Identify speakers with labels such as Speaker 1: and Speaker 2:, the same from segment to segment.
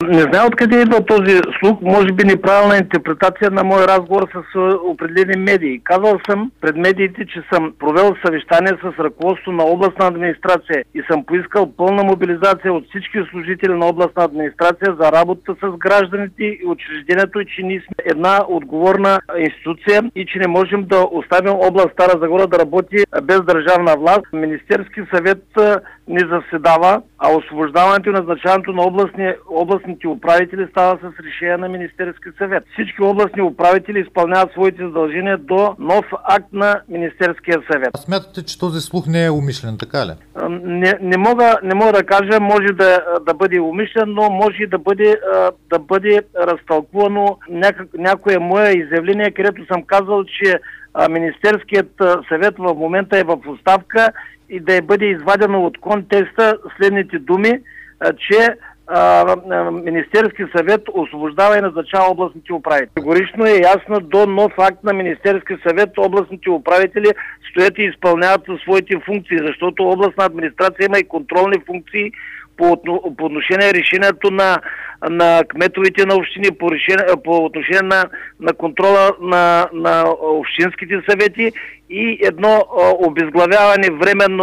Speaker 1: Не знам откъде идва този слух, може би неправилна интерпретация на мой разговор с определени медии. Казал съм пред медиите, че съм провел съвещание с ръководството на областна администрация и съм поискал пълна мобилизация от всички служители на областна администрация за работа с гражданите и учреждението, и че ние сме една отговорна институция и че не можем да оставим област Стара Загора да работи без държавна власт. Министерски съвет не заседава, а освобождаването и назначаването на областните управители става с решение на Министерски съвет. Всички областни управители изпълняват своите задължения до нов акт на Министерския съвет.
Speaker 2: Смятате, че този слух не е умишлен, така ли?
Speaker 1: Не мога да кажа, може да бъде умишлен, но може да бъде разтълкувано някое мое изявление, където съм казал, че Министерският съвет в момента е в оставка и да бъде извадено от контекста следните думи, че Министерски съвет освобождава и назначава областните управители. Категорично е ясно, до нов акт на Министерски съвет областните управители стоят и изпълняват своите функции, защото областна администрация има и контролни функции по отношение решението на кметовете на общини, по отношение на контрола на общинските съвети и едно обезглавяване временно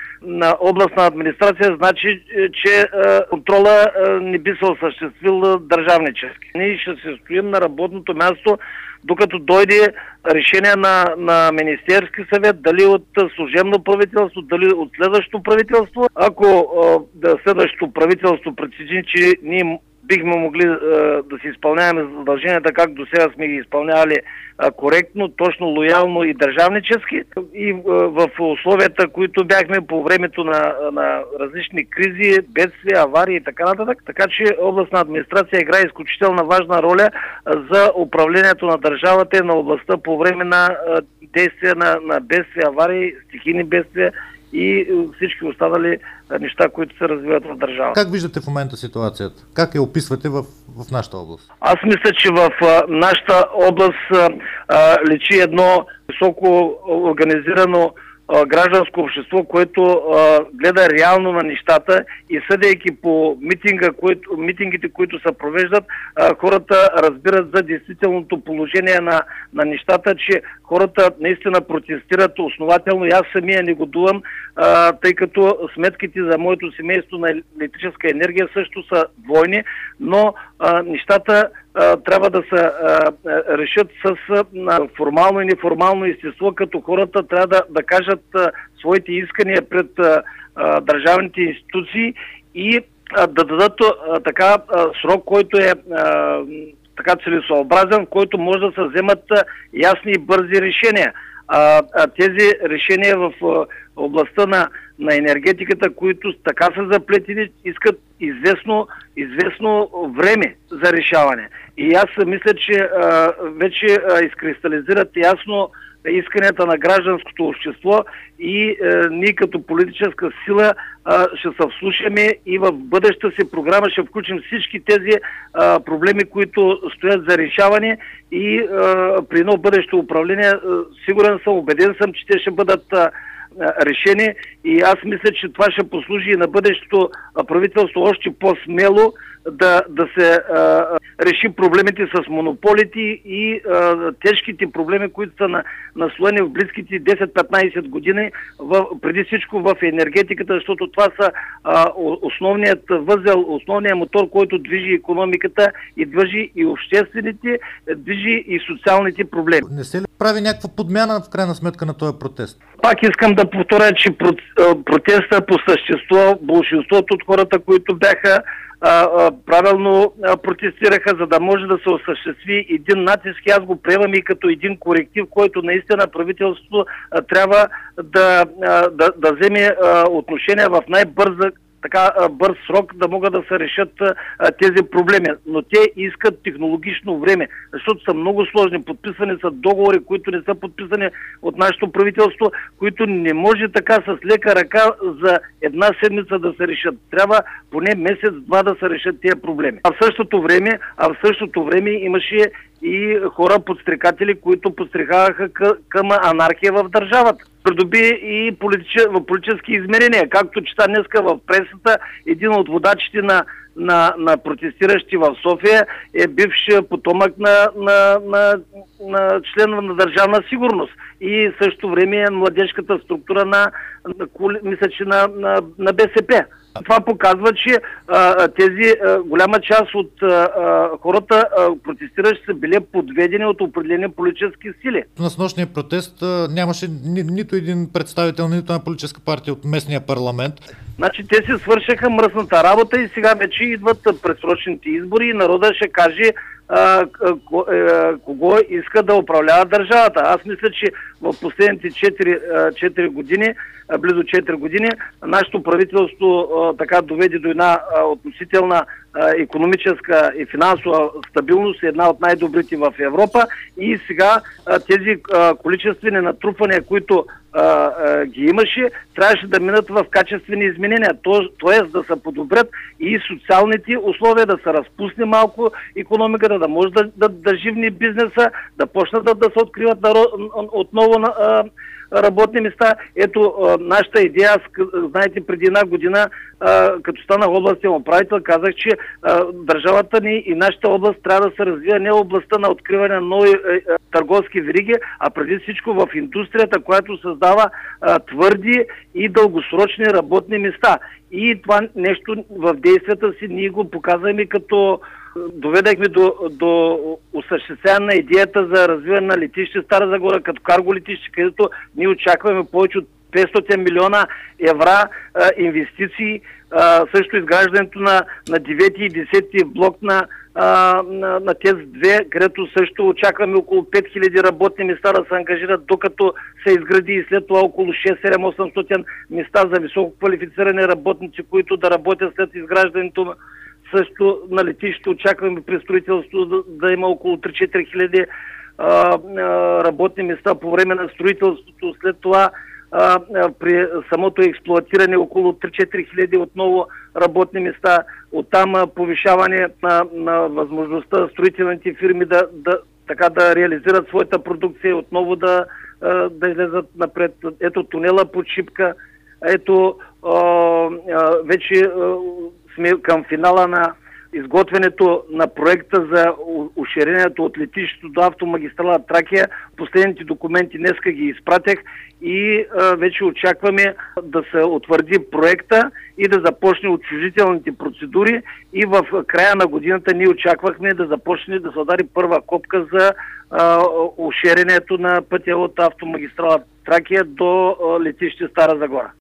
Speaker 1: на областна администрация, значи, че контрола не би се осъществил държавнически. Ние ще се стоим на работното място, докато дойде решение на Министерски съвет, дали от служебно правителство, дали от следващото правителство. Ако следващото правителство прецени, че ние бихме могли да си изпълняваме задълженията, както до сега сме ги изпълнявали коректно, точно, лоялно и държавнически. И в условията, които бяхме по времето на различни кризи, бедствия, аварии и така нататък. Така че областна администрация играе изключително важна роля за управлението на държавата и на областта по време на действия на бедствия, аварии, стихийни бедствия и всички останали неща, които се развиват в държавата.
Speaker 2: Как виждате в момента ситуацията? Как я описвате в нашата област?
Speaker 1: Аз мисля, че в нашата област личи едно високо организирано гражданско общество, което гледа реално на нещата и съдейки по митингите, които се провеждат, хората разбират за действителното положение на нещата, че хората наистина протестират основателно. И аз самия негодувам, тъй като сметките за моето семейство на електрическа енергия също са двойни, но нещата трябва да се решат с формално и неформално естество, като хората трябва да кажат своите искания пред държавните институции и да дадат така срок, който е така целесообразен, в който може да се вземат ясни и бързи решения. Тези решения в областта на енергетиката, които така са заплетени, искат известно време за решаване. И аз мисля, че вече изкристализират ясно исканията на гражданското общество и ние като политическа сила ще се вслушаме и в бъдещата си програма ще включим всички тези проблеми, които стоят за решаване и при едно бъдещо управление сигурен съм, убеден съм, че те ще бъдат решени и аз мисля, че това ще послужи и на бъдещето правителство още по-смело да се реши проблемите с монополите и тежките проблеми, които са наслоени в близките 10-15 години, преди всичко в енергетиката, защото това са основният възел, основният мотор, който движи икономиката и движи и обществените, движи и социалните проблеми.
Speaker 2: Не се ли прави някаква подмяна в крайна сметка на този протест?
Speaker 1: Пак искам да повторя, че протеста по същество, болшинството от хората, които бяха правилно протестираха, за да може да се осъществи един натиск. Аз го приемам и като един коректив, който наистина правителството трябва да вземе отношение в бърз срок да могат да се решат тези проблеми. Но те искат технологично време, защото са много сложни. Подписани са договори, които не са подписани от нашето правителство, които не може така с лека ръка за една седмица да се решат. Трябва поне месец-два да се решат тези проблеми. А в същото време имаше и хора подстрекатели, които подстрекаваха към анархия в държавата. Придоби и политически измерения. Както чета днеска в пресата, един от водачите на протестиращи в София е бивш потомък на член на Държавна сигурност и също време е младежката структура мисля, че на БСП. Това показва, че голяма част от хората, протестиращи, са били подведени от определени политически сили.
Speaker 2: На снощния протест нямаше нито един представител, нито една политическа партия от местния парламент.
Speaker 1: Значи те си свършиха мръсната работа и сега вече идват предсрочните избори и народа ще каже кого иска да управлява държавата. Аз мисля, че в последните 4 години, близо 4 години, нашето правителство така доведе до една относителна икономическа и финансова стабилност, една от най-добрите в Европа, и сега тези количествени натрупвания, които ги имаше, трябваше да минат в качествени изменения, т.е. да се подобрят и социалните условия, да се разпусне малко икономиката, да може да живни бизнеса, да почнат да се откриват отново работни места. Ето нашата идея, знаете, преди една година, като станах областен управител, казах, че държавата ни и нашата област трябва да се развива не областта на откриване на нови търговски вериги, а преди всичко в индустрията, която създава твърди и дългосрочни работни места. И това нещо в действията си ние го показваме, като доведахме до осъществяване на идеята за развиване на летище Стара Загора като карго летище, където ние очакваме повече от 500 милиона евро инвестиции, също изграждането на 9 и 10 блок на ТЕЦ-2, където също очакваме около 5000 работни места да се ангажират, докато се изгради, и след това около 6-7-800 места за високо квалифицирани работници, които да работят след изграждането. Също на летището очакваме при строителството да има около 3-4 хиляди работни места по време на строителството. След това при самото експлоатиране около 3-4 хиляди отново работни места. Оттам повишаване на възможността строителните фирми да реализират своята продукция и отново да излезат напред. Ето тунела под Шипка. Ето вече сме към финала на изготвянето на проекта за уширението от летището до автомагистрала Тракия. Последните документи днеска ги изпратях и вече очакваме да се утвърди проекта и да започне отчуждителните процедури, и в края на годината ние очаквахме да започне да се удари първа копка за уширението на пътя от автомагистрала Тракия до летище Стара Загора.